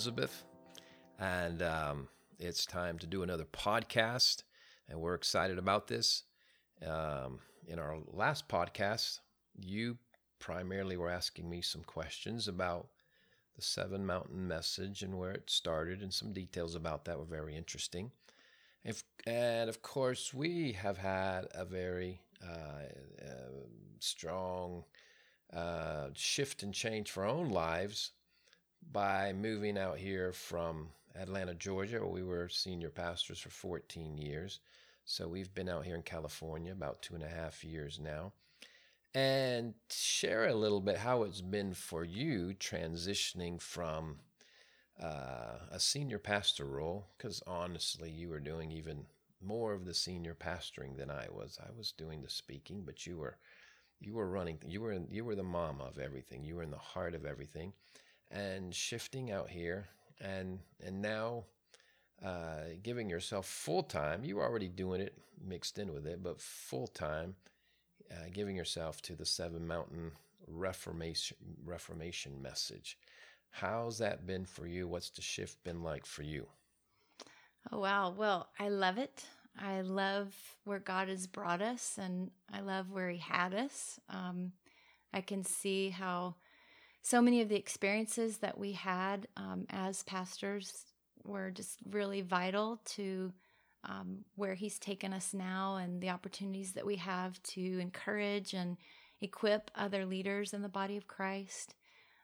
Elizabeth, and it's time to do another podcast, and we're excited about this. In our last podcast, you primarily were asking me some questions about the Seven Mountain Message and where it started, and some details about that were very interesting. And of course, we have had a very strong shift and change for our own lives by moving out here from Atlanta, Georgia, where we were senior pastors for 14 years. So we've been out here in California about 2.5 years now. And share a little bit how it's been for you transitioning from a senior pastor role, because honestly, you were doing even more of the senior pastoring than I was. I was doing the speaking, but you were running. You were the mom of everything. You were in the heart of everything, and shifting out here, and now giving yourself full time. You were already doing it, mixed in with it, but full time, giving yourself to the Seven Mountain Reformation message. How's that been for you? What's the shift been like for you? Oh, wow. Well, I love it. I love where God has brought us, and I love where He had us. I can see how so many of the experiences that we had as pastors were just really vital to where He's taken us now, and the opportunities that we have to encourage and equip other leaders in the body of Christ.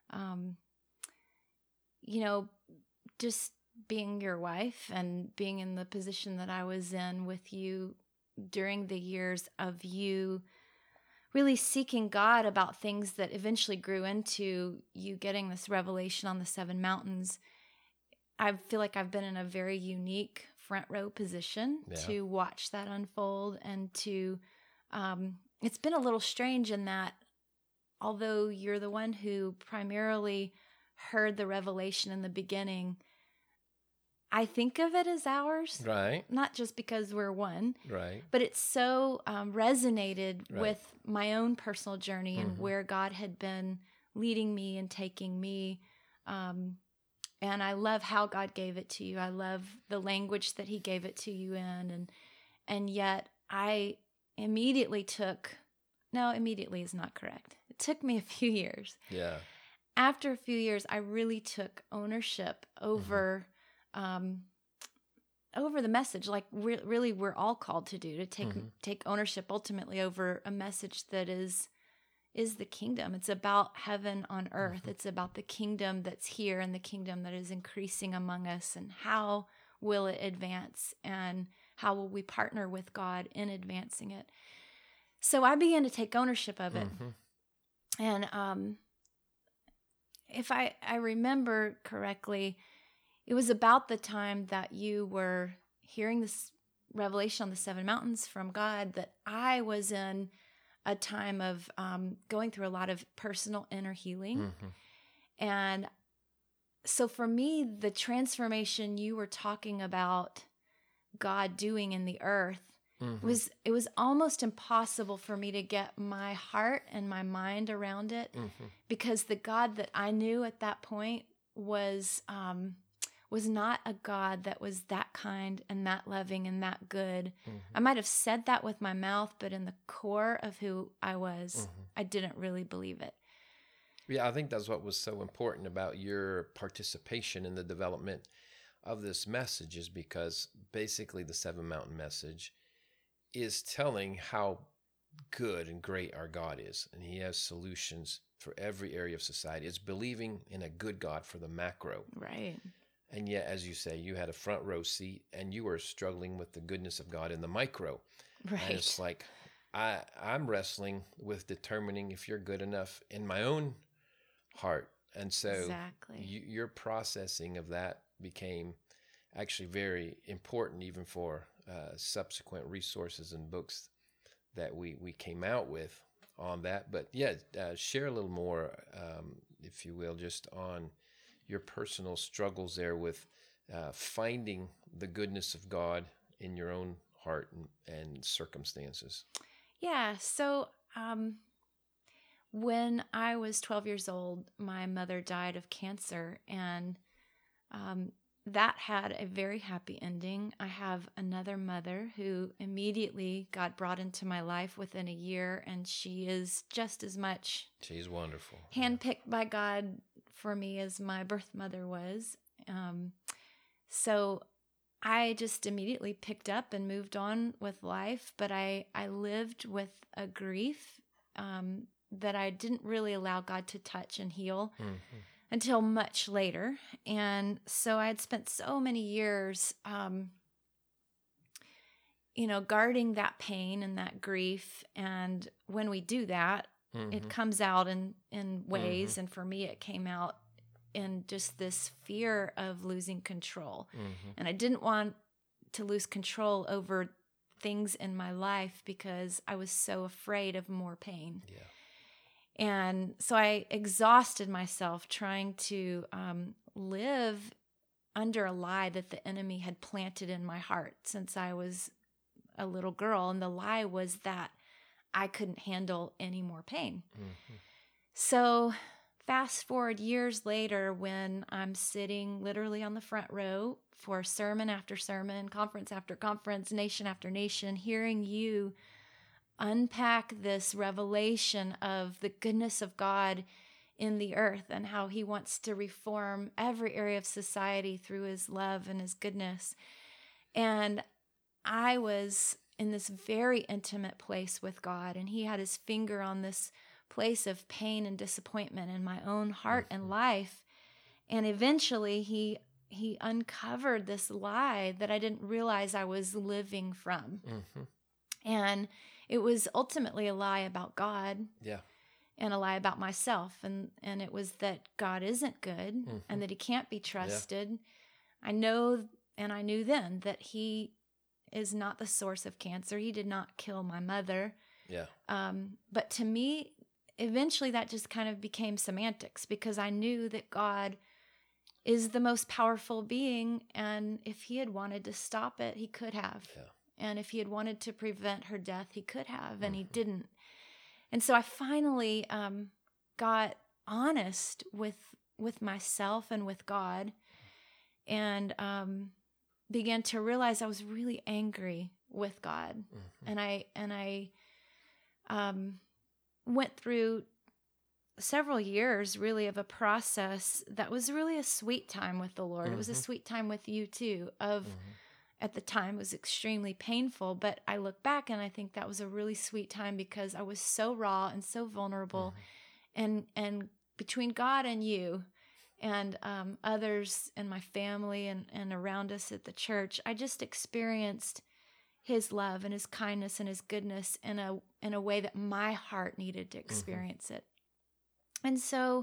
Just being your wife and being in the position that I was in with you during the years of you really seeking God about things that eventually grew into you getting this revelation on the Seven Mountains. I feel like I've been in a very unique front row position to watch that unfold, and to, it's been a little strange in that although you're the one who primarily heard the revelation in the beginning, I think of it as ours, right? Not just because we're one, right? But it's so resonated with my own personal journey and where God had been leading me and taking me. And I love how God gave it to you. I love the language that He gave it to you in, and yet I immediately immediately is not correct. It took me a few years. Yeah. After a few years, I really took ownership over the message, like really we're all called to do, to take ownership ultimately over a message that is the kingdom. It's about heaven on earth. It's about the kingdom that's here and the kingdom that is increasing among us, and how will it advance, and how will we partner with God in advancing it. So I began to take ownership of it. And if I remember correctly, it was about the time that you were hearing this revelation on the Seven Mountains from God that I was in a time of going through a lot of personal inner healing. And so for me, the transformation you were talking about God doing in the earth it was almost impossible for me to get my heart and my mind around it, because the God that I knew at that point was not a God that was that kind and that loving and that good. I might have said that with my mouth, but in the core of who I was, I didn't really believe it. Yeah, I think that's what was so important about your participation in the development of this message, is because basically the Seven Mountain Message is telling how good and great our God is, and He has solutions for every area of society. It's believing in a good God for the macro. Right. And yet, as you say, you had a front row seat, and you were struggling with the goodness of God in the micro. Right. And it's like, I'm wrestling with determining if you're good enough in my own heart. And so exactly. Your processing of that became actually very important, even for subsequent resources and books that we came out with on that. But share a little more, if you will, just on your personal struggles there with finding the goodness of God in your own heart and circumstances. Yeah. So when I was 12 years old, my mother died of cancer, and That had a very happy ending. I have another mother who immediately God brought into my life within a year, and she is just as much She's wonderful. handpicked by God for me as my birth mother was. So I just immediately picked up and moved on with life, but I lived with a grief that I didn't really allow God to touch and heal until much later. And so I had spent so many years, guarding that pain and that grief. And when we do that, it comes out in ways. And for me, it came out in just this fear of losing control. And I didn't want to lose control over things in my life because I was so afraid of more pain. Yeah. And so I exhausted myself trying to live under a lie that the enemy had planted in my heart since I was a little girl. And the lie was that I couldn't handle any more pain. So fast forward years later, when I'm sitting literally on the front row for sermon after sermon, conference after conference, nation after nation, hearing you unpack this revelation of the goodness of God in the earth and how he wants to reform every area of society through his love and his goodness. And I was in this very intimate place with God, and he had his finger on this place of pain and disappointment in my own heart and life. And eventually he uncovered this lie that I didn't realize I was living from. And it was ultimately a lie about God. Yeah. And a lie about myself. And it was that God isn't good and that he can't be trusted. Yeah. I know, and I knew then, that he is not the source of cancer. He did not kill my mother. Yeah. But to me, eventually that just kind of became semantics, because I knew that God is the most powerful being. And if he had wanted to stop it, he could have. Yeah. And if he had wanted to prevent her death, he could have, and he didn't. And so I finally got honest with myself and with God, and began to realize I was really angry with God. And I went through several years really of a process that was really a sweet time with the Lord. It was a sweet time with you too, at the time it was extremely painful, but I look back and I think that was a really sweet time because I was so raw and so vulnerable. And between God and you and others in my family and around us at the church, I just experienced his love and his kindness and his goodness in a way that my heart needed to experience it. And so,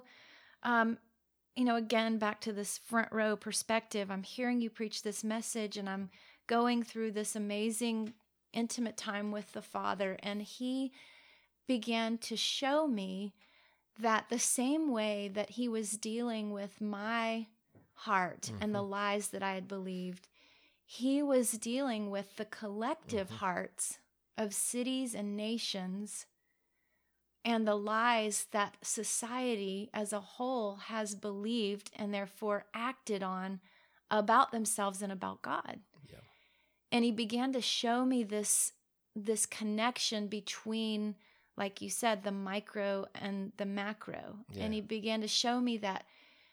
again, back to this front row perspective, I'm hearing you preach this message, and I'm going through this amazing, intimate time with the Father, and he began to show me that the same way that he was dealing with my heart and the lies that I had believed, he was dealing with the collective hearts of cities and nations and the lies that society as a whole has believed and therefore acted on about themselves and about God. Yeah. And he began to show me this connection between, like you said, the micro and the macro. Yeah. And he began to show me that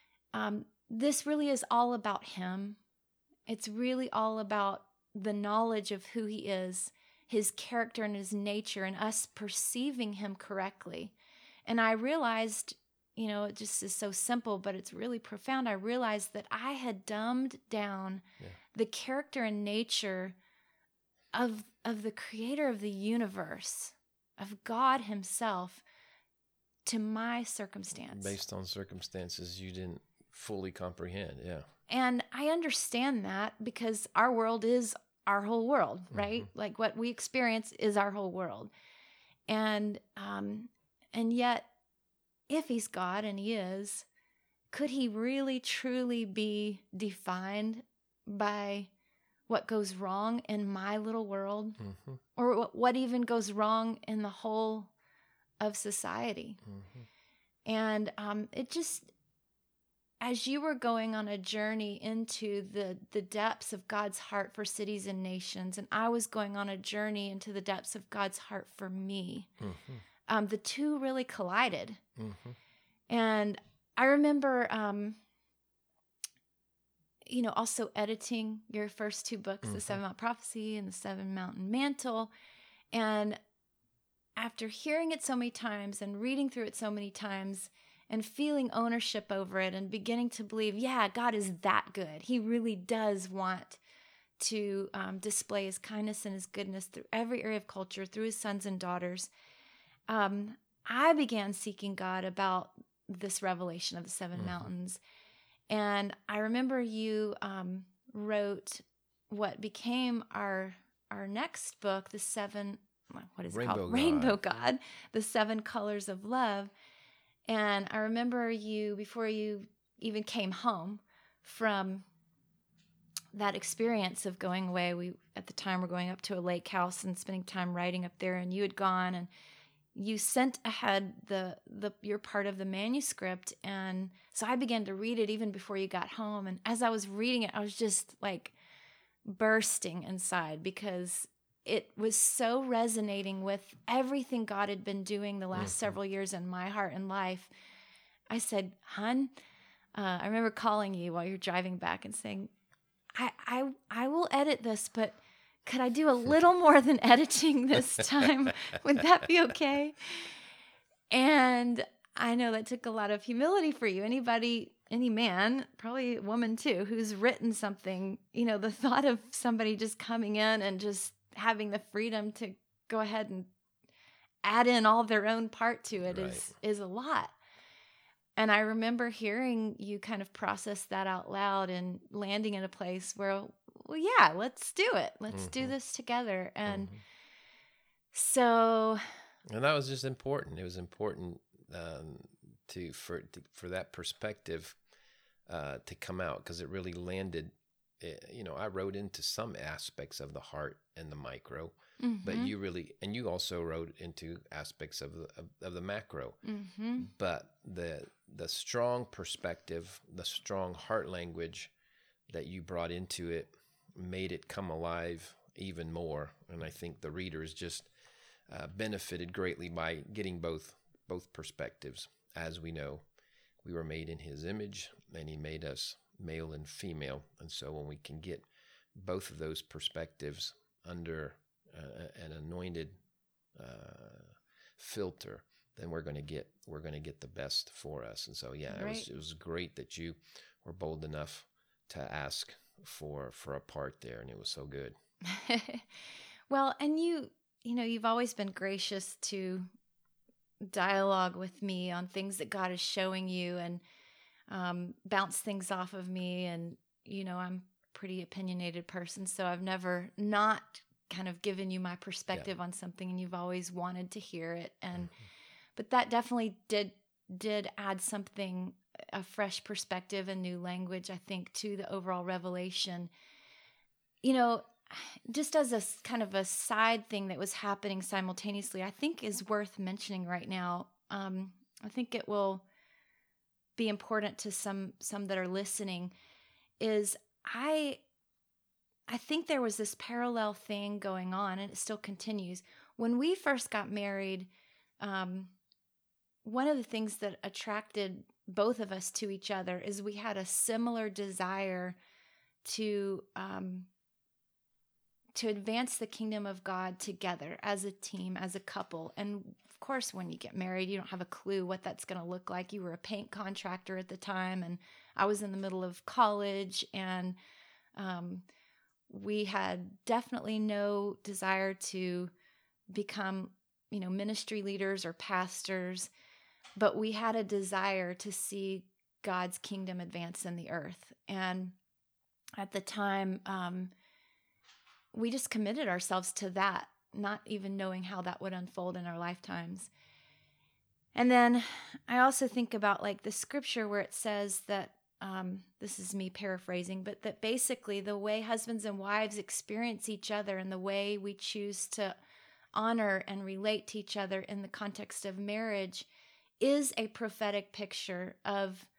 this really is all about him. It's really all about the knowledge of who he is, his character and his nature, and us perceiving him correctly. And I realized, it just is so simple, but it's really profound. I realized that I had dumbed down the character and nature of the creator of the universe, of God himself, to my circumstance. Based on circumstances you didn't fully comprehend, yeah. And I understand that because our world is our whole world, right? Like what we experience is our whole world. And yet, if he's God, and he is, could he really truly be defined by what goes in in my little world? Or what even goes wrong in the whole of society? And as you were going on a journey into the depths of God's heart for cities and nations, and I was going on a journey into the depths of God's heart for me, the two really collided. And I remember, also editing your first two books, The Seven Mountain Prophecy and The Seven Mountain Mantle. And after hearing it so many times and reading through it so many times and feeling ownership over it and beginning to believe, yeah, God is that good. He really does want to display his kindness and his goodness through every area of culture, through his sons and daughters. I began seeking God about this revelation of the seven mountains. And I remember you wrote what became our next book, the seven, what is it called? Rainbow God, the seven colors of love. And I remember you, before you even came home from that experience of going away, we at the time were going up to a lake house and spending time writing up there, and you had gone and you sent ahead your part of the manuscript. And so I began to read it even before you got home. And as I was reading it, I was just like bursting inside because it was so resonating with everything God had been doing the last several years in my heart and life. I said, "Hun," I remember calling you while you're driving back and saying, I will edit this, but could I do a little more than editing this time? Would that be okay? And I know that took a lot of humility for you. Any man, probably a woman too, who's written something, the thought of somebody just coming in and just having the freedom to go ahead and add in all their own part to it is a lot. And I remember hearing you kind of process that out loud and landing in a place where, well, yeah, let's do it. Let's do this together. And so... And that was just important. It was important for that perspective to come out, because it really landed. I wrote into some aspects of the heart and the micro, but you also wrote into aspects of the macro. But the strong perspective, the strong heart language that you brought into it made it come alive even more. And I think the readers just benefited greatly by getting both perspectives. As we know, we were made in his image, and he made us male and female. And so when we can get both of those perspectives under an anointed filter, then we're going to get the best for us. And so, yeah, it was great that you were bold enough to ask for a part there, and it was so good. Well, and you've always been gracious to dialogue with me on things that God is showing you, and bounce things off of me. And I'm a pretty opinionated person, so I've never not kind of given you my perspective on something, and you've always wanted to hear it. And but that definitely did add something, a fresh perspective and new language, I think, to the overall revelation. Just as a kind of a side thing that was happening simultaneously, I think is worth mentioning right now. I think it will be important to some that are listening, is I think there was this parallel thing going on, and it still continues. When we first got married, one of the things that attracted both of us to each other is we had a similar desire to advance the kingdom of God together as a team, as a couple. And of course, when you get married, you don't have a clue what that's going to look like. You were a paint contractor at the time, and I was in the middle of college, and we had definitely no desire to become, ministry leaders or pastors, but we had a desire to see God's kingdom advance in the earth. And at the time, we just committed ourselves to that, not even knowing how that would unfold in our lifetimes. And then I also think about like the scripture where it says that, this is me paraphrasing, but that basically the way husbands and wives experience each other and the way we choose to honor and relate to each other in the context of marriage is a prophetic picture of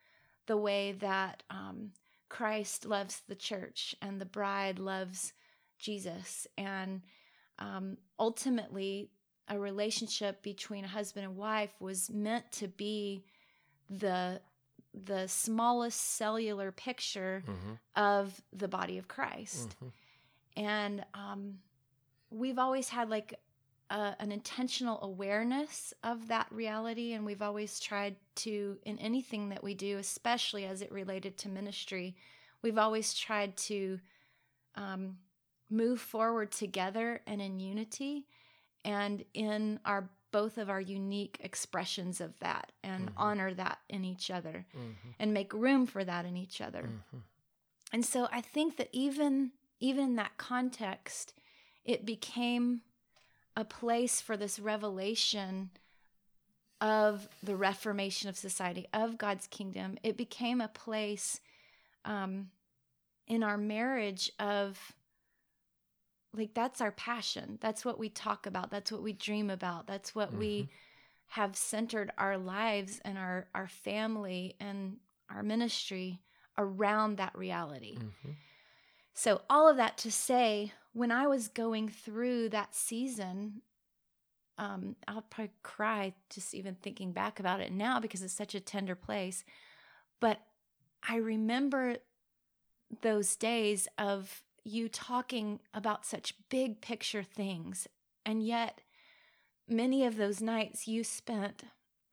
the way that Christ loves the church and the bride loves Jesus. And ultimately, a relationship between a husband and wife was meant to be the smallest cellular picture of the body of Christ. And we've always had like an intentional awareness of that reality. And we've always tried to, in anything that we do, especially as it related to ministry, we've always tried to move forward together and in unity and in both of our unique expressions of that, and honor that in each other and make room for that in each other. And so I think that even in that context, it became a place for this revelation of the reformation of society, of God's kingdom. It became a place in our marriage of, like, that's our passion. That's what we talk about. That's what we dream about. That's what we have centered our lives and our family and our ministry around, that reality. So all of that to say, when I was going through that season, I'll probably cry just even thinking back about it now because it's such a tender place. But I remember those days of you talking about such big picture things. And yet many of those nights you spent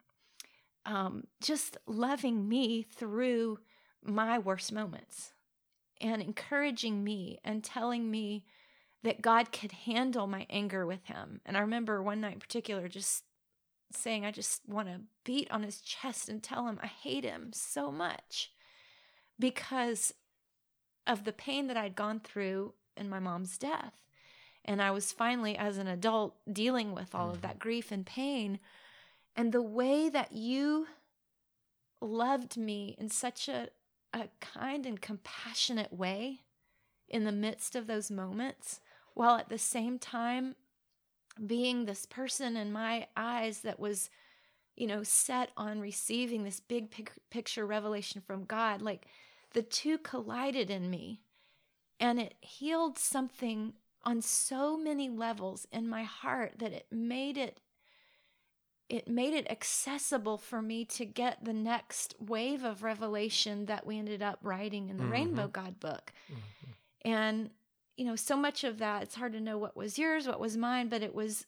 just loving me through my worst moments and encouraging me and telling me that God could handle my anger with him. And I remember one night in particular just saying, I just want to beat on his chest and tell him I hate him so much because of the pain that I'd gone through in my mom's death. And I was finally, as an adult, dealing with all of that grief and pain. And the way that you loved me in such a kind and compassionate way in the midst of those moments, while at the same time being this person in my eyes that was, set on receiving this big picture revelation from God, like the two collided in me, and it healed something on so many levels in my heart that it made it accessible for me to get the next wave of revelation that we ended up writing in the Rainbow God book. And, so much of that, it's hard to know what was yours, what was mine, but it was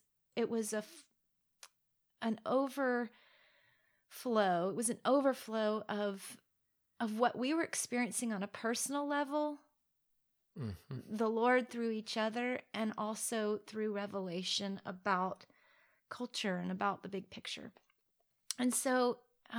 an overflow. It was an overflow of what we were experiencing on a personal level, the Lord through each other, and also through revelation about culture and about the big picture. And so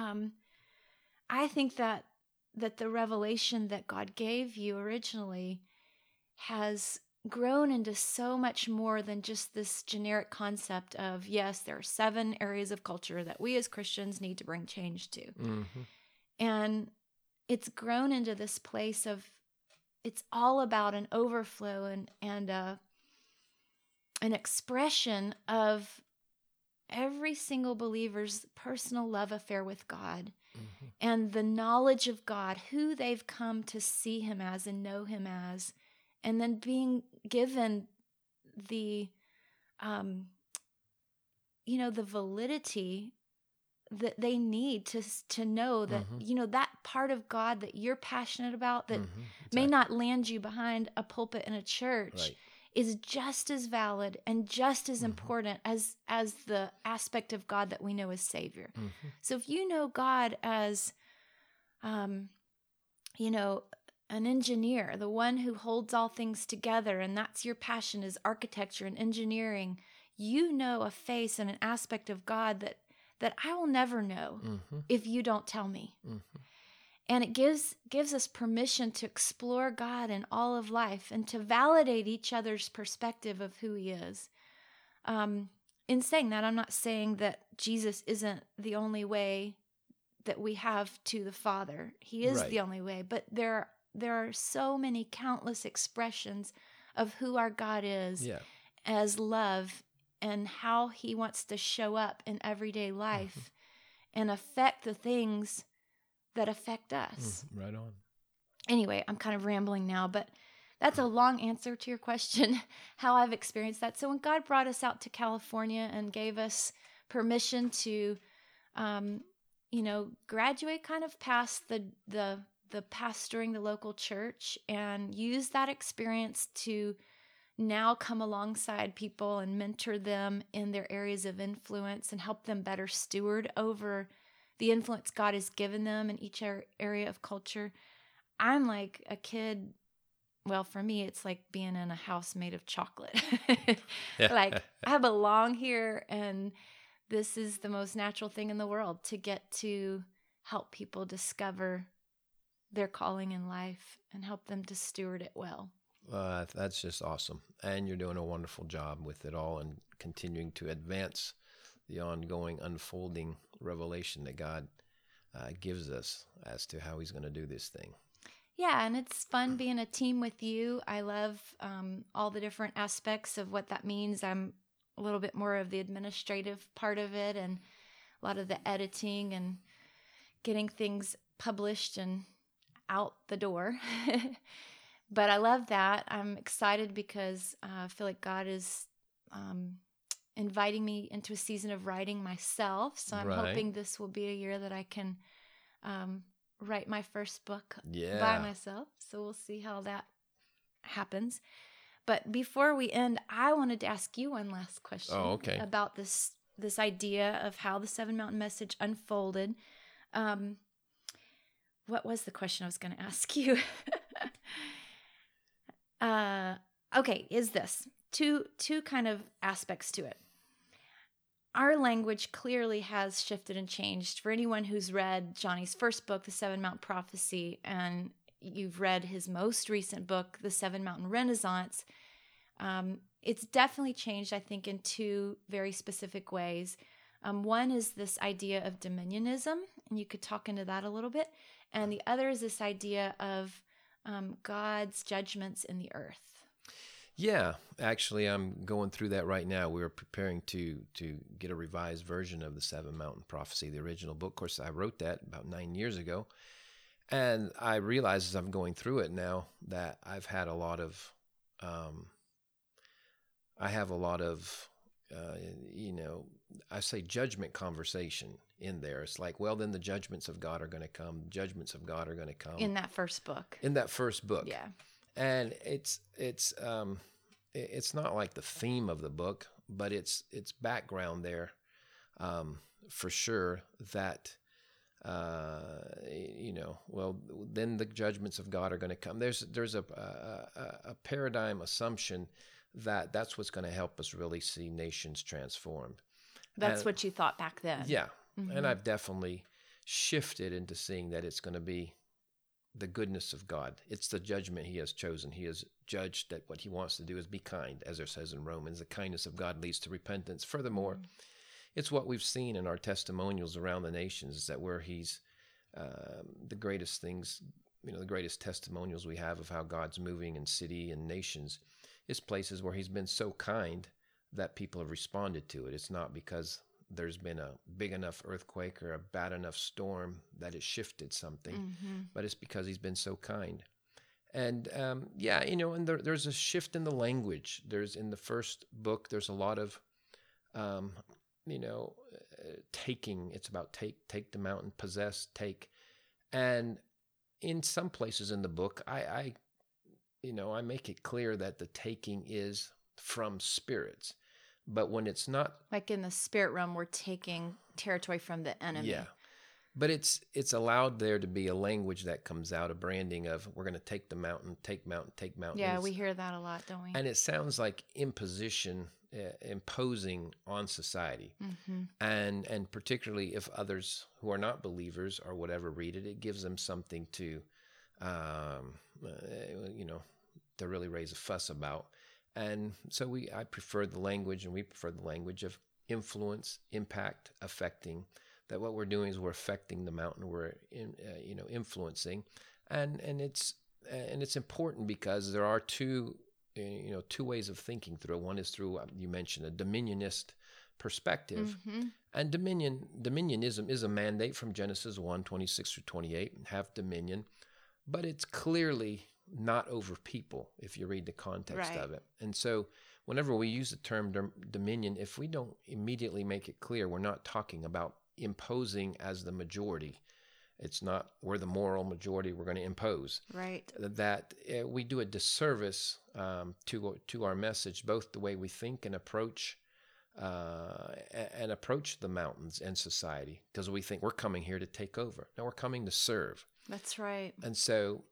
I think that the revelation that God gave you originally has grown into so much more than just this generic concept of, yes, there are 7 areas of culture that we as Christians need to bring change to. And it's grown into this place of, it's all about an overflow and an expression of every single believer's personal love affair with God and the knowledge of God, who they've come to see him as and know him as, and then being given the, the validity that they need to know that, that part of God that you're passionate about that may not land you behind a pulpit in a church is just as valid and just as important as the aspect of God that we know as Savior. So if you know God as, an engineer, the one who holds all things together, and that's your passion is architecture and engineering, you know a face and an aspect of God that I will never know if you don't tell me. And it gives us permission to explore God in all of life and to validate each other's perspective of who he is. In saying that, I'm not saying that Jesus isn't the only way that we have to the Father. He is the only way, but there are so many countless expressions of who our God is as love and how he wants to show up in everyday life and affect the things that affect us. Right on. Anyway, I'm kind of rambling now, but that's a long answer to your question, how I've experienced that. So when God brought us out to California and gave us permission to, graduate kind of past the pastoring the local church and use that experience to now come alongside people and mentor them in their areas of influence and help them better steward over the influence God has given them in each area of culture. I'm like a kid. Well, for me, it's like being in a house made of chocolate. Like, I belong here, and this is the most natural thing in the world to get to help people discover their calling in life and help them to steward it well. That's just awesome. And you're doing a wonderful job with it all and continuing to advance the ongoing unfolding revelation that God gives us as to how he's going to do this thing. Yeah, and it's fun being a team with you. I love all the different aspects of what that means. I'm a little bit more of the administrative part of it and a lot of the editing and getting things published and out the door. But I love that. I'm excited because I feel like God is inviting me into a season of writing myself. So I'm hoping this will be a year that I can write my first book by myself. So we'll see how that happens. But before we end, I wanted to ask you one last question about this idea of how the Seven Mountain Message unfolded. What was the question I was going to ask you? Is this two kind of aspects to it. Our language clearly has shifted and changed. For anyone who's read Johnny's first book, The Seven Mountain Prophecy, and you've read his most recent book, The Seven Mountain Renaissance, it's definitely changed, I think, in two very specific ways. One is this idea of dominionism, and you could talk into that a little bit. And the other is this idea of God's judgments in the earth. Yeah, actually, I'm going through that right now. We're preparing to get a revised version of the Seven Mountain Prophecy, the original book. Of course, I wrote that about 9 years ago, and I realize as I'm going through it now that I've had a lot of, I say judgment conversation in there. It's like, well, then the judgments of God are going to come. Judgments of God are going to come in that first book. Yeah. And it's not like the theme of the book, but it's background there, for sure that, well, then the judgments of God are going to come. There's a paradigm assumption that that's what's going to help us really see nations transformed. That's what you thought back then. Yeah. Mm-hmm. And I've definitely shifted into seeing that it's going to be the goodness of God. It's the judgment he has chosen. He has judged that what he wants to do is be kind, as it says in Romans. The kindness of God leads to repentance. Furthermore, it's what we've seen in our testimonials around the nations, is that where he's the greatest things, the greatest testimonials we have of how God's moving in city and nations is places where he's been so kind that people have responded to it. It's not because there's been a big enough earthquake or a bad enough storm that it shifted something, but it's because he's been so kind. And and there's a shift in the language. In the first book, there's a lot of, taking. It's about take the mountain, possess, take. And in some places in the book, I make it clear that the taking is from spirits. But when it's not, like in the spirit realm, we're taking territory from the enemy. Yeah, but it's allowed there to be a language that comes out, a branding of we're going to take the mountain, take mountain, take mountain. Yeah, we hear that a lot, don't we? And it sounds like imposition, imposing on society, and particularly if others who are not believers or whatever read it, it gives them something to, to really raise a fuss about. And so I prefer the language, and we prefer the language of influence, impact, affecting. That what we're doing is we're affecting the mountain, we're influencing, and it's important because there are two ways of thinking through it. One is through, you mentioned, a dominionist perspective. Mm-hmm. And dominionism is a mandate from Genesis 1:26-28, have dominion, but it's clearly not over people if you read the context Right. of it. And so whenever we use the term dominion, if we don't immediately make it clear, we're not talking about imposing as the majority. It's not we're the moral majority, we're going to impose. Right. That we do a disservice to our message, both the way we think and approach the mountains and society, because we think we're coming here to take over. No, we're coming to serve. That's right. And so,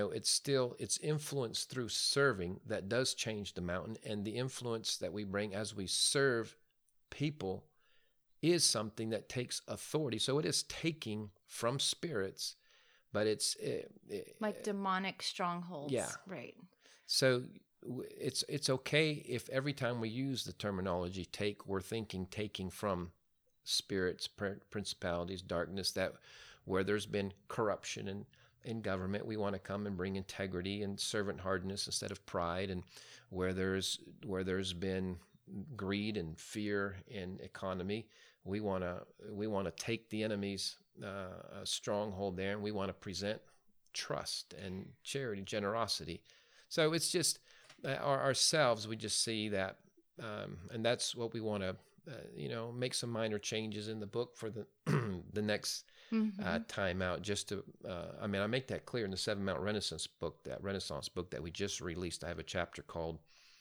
it's influence through serving that does change the mountain, and the influence that we bring as we serve people is something that takes authority. So it is taking from spirits, but it's Like demonic strongholds. Yeah. Right. So it's okay if every time we use the terminology take, we're thinking taking from spirits, principalities, darkness, that where there's been corruption in government, we want to come and bring integrity and servant hardness instead of pride, and where there's been greed and fear in economy, we want to take the enemy's stronghold there, and we want to present trust and charity, generosity. So it's just ourselves. We just see that, and that's what we want to, make some minor changes in the book for the the next time out. Just to, I make that clear in the Seven Mountain Renaissance book, that we just released. I have a chapter called,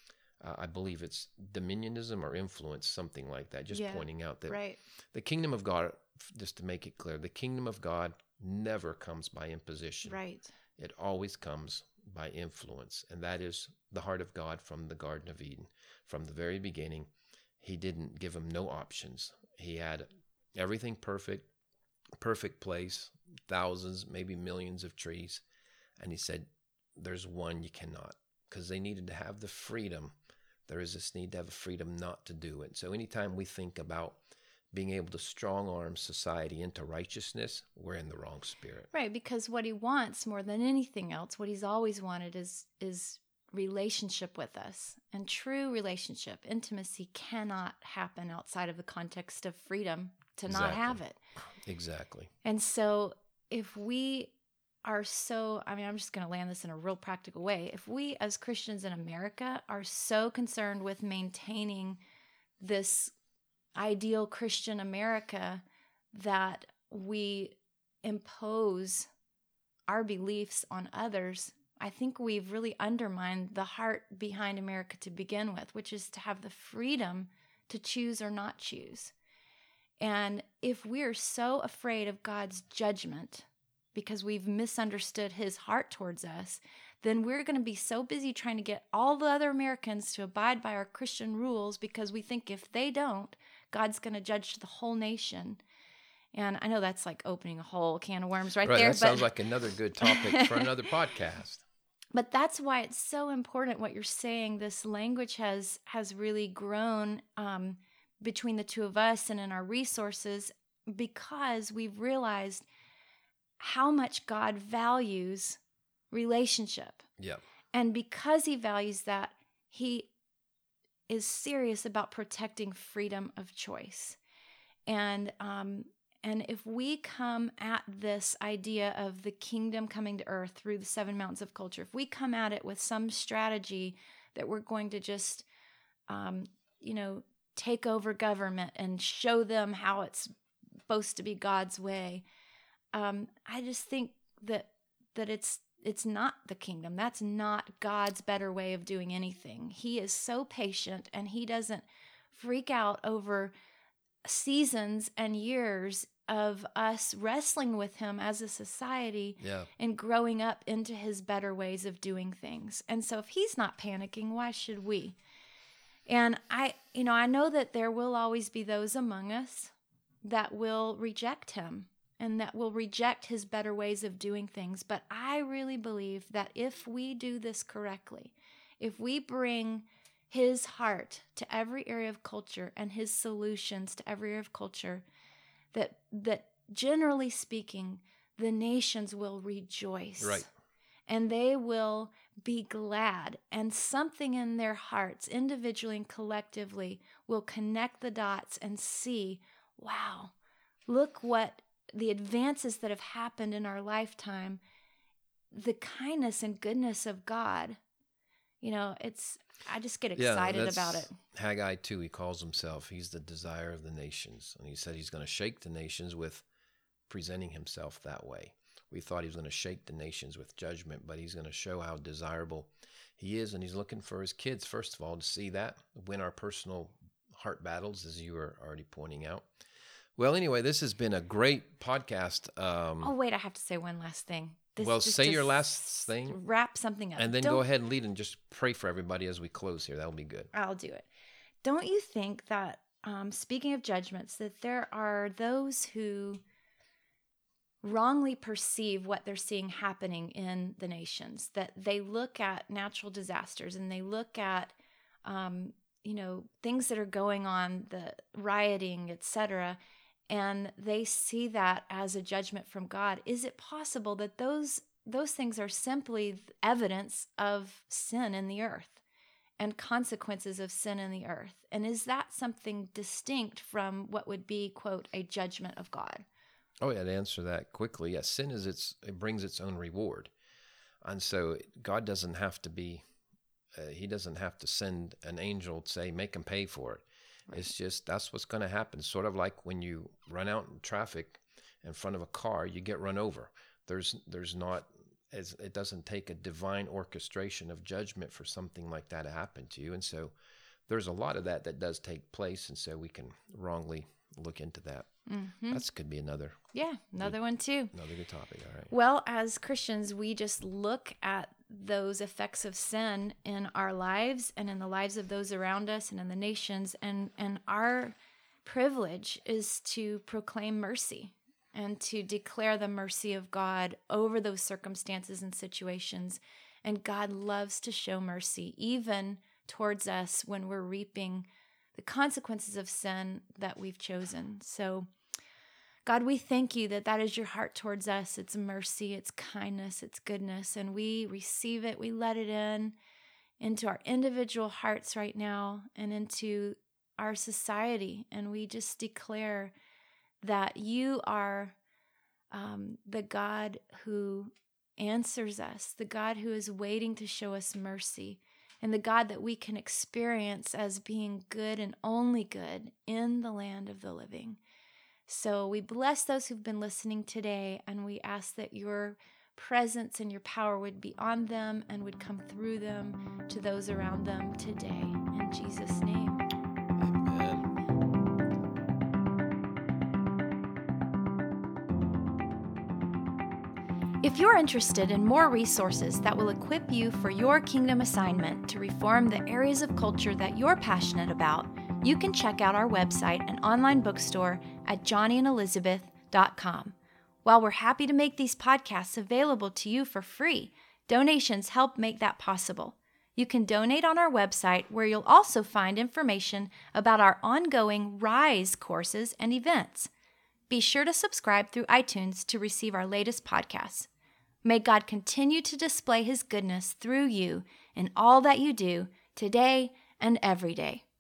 I believe it's Dominionism or Influence, something like that. Just pointing out that Right. the kingdom of God, just to make it clear, the kingdom of God never comes by imposition. Right. It always comes by influence. And that is the heart of God from the Garden of Eden. From the very beginning, he didn't give him no options. He had everything perfect place, thousands, maybe millions of trees. And he said, there's one you cannot, because they needed to have the freedom. There is this need to have the freedom not to do it. So anytime we think about being able to strong arm society into righteousness, we're in the wrong spirit. Right, because what he wants more than anything else, what he's always wanted is relationship with us. And true relationship, intimacy cannot happen outside of the context of freedom to not have it. Exactly. And so if we are so, I'm just going to land this in a real practical way. If we as Christians in America are so concerned with maintaining this ideal Christian America that we impose our beliefs on others, I think we've really undermined the heart behind America to begin with, which is to have the freedom to choose or not choose. And if we're so afraid of God's judgment because we've misunderstood his heart towards us, then we're going to be so busy trying to get all the other Americans to abide by our Christian rules, because we think if they don't, God's going to judge the whole nation. And I know that's like opening a whole can of worms right there. That sounds like another good topic for another podcast. But that's why it's so important what you're saying. This language has really grown between the two of us and in our resources, because we've realized how much God values relationship. Yeah. And because he values that, he is serious about protecting freedom of choice. And if we come at this idea of the kingdom coming to earth through the seven mountains of culture, if we come at it with some strategy that we're going to just, take over government and show them how it's supposed to be God's way, I just think that it's not the kingdom. That's not God's better way of doing anything. He is so patient, and he doesn't freak out over seasons and years of us wrestling with him as a society and growing up into his better ways of doing things. And so if he's not panicking, why should we? And I know that there will always be those among us that will reject him and that will reject his better ways of doing things. But I really believe that if we do this correctly, if we bring his heart to every area of culture and his solutions to every area of culture, that generally speaking, the nations will rejoice. Right. And they will be glad, and something in their hearts, individually and collectively, will connect the dots and see, wow, look what the advances that have happened in our lifetime, the kindness and goodness of God. I just get excited about it. Haggai 2, he calls himself, he's the desire of the nations. And he said he's going to shake the nations with presenting himself that way. We thought he was going to shake the nations with judgment, but he's going to show how desirable he is. And he's looking for his kids, first of all, to see that, win our personal heart battles, as you were already pointing out. Well, anyway, this has been a great podcast. Wait, I have to say one last thing. Say your last thing. Wrap something up. And then go ahead and lead and just pray for everybody as we close here. That'll be good. I'll do it. Don't you think that, speaking of judgments, that there are those who wrongly perceive what they're seeing happening in the nations, that they look at natural disasters and they look at, things that are going on, the rioting, etc., and they see that as a judgment from God? Is it possible that those things are simply evidence of sin in the earth and consequences of sin in the earth? And is that something distinct from what would be, quote, a judgment of God? Oh, yeah, to answer that quickly, yes, sin it brings its own reward. And so God doesn't have to be, he doesn't have to send an angel to say, make him pay for it. Right. It's just, that's what's going to happen. Sort of like when you run out in traffic in front of a car, you get run over. There's not, it doesn't take a divine orchestration of judgment for something like that to happen to you. And so there's a lot of that does take place. And so we can wrongly look into that. Mm-hmm. That could be another one too. Another good topic. All right. Well, as Christians, we just look at those effects of sin in our lives and in the lives of those around us and in the nations, and our privilege is to proclaim mercy and to declare the mercy of God over those circumstances and situations. And God loves to show mercy even towards us when we're reaping the consequences of sin that we've chosen. So God, we thank you that is your heart towards us. It's mercy, it's kindness, it's goodness, and we receive it. We let it into our individual hearts right now and into our society. And we just declare that you are the God who answers us, the God who is waiting to show us mercy, and the God that we can experience as being good and only good in the land of the living. So we bless those who've been listening today, and we ask that your presence and your power would be on them and would come through them to those around them today. In Jesus' name. Amen. If you're interested in more resources that will equip you for your kingdom assignment to reform the areas of culture that you're passionate about, you can check out our website and online bookstore at johnnyandelizabeth.com. While we're happy to make these podcasts available to you for free, donations help make that possible. You can donate on our website, where you'll also find information about our ongoing RISE courses and events. Be sure to subscribe through iTunes to receive our latest podcasts. May God continue to display his goodness through you in all that you do today and every day.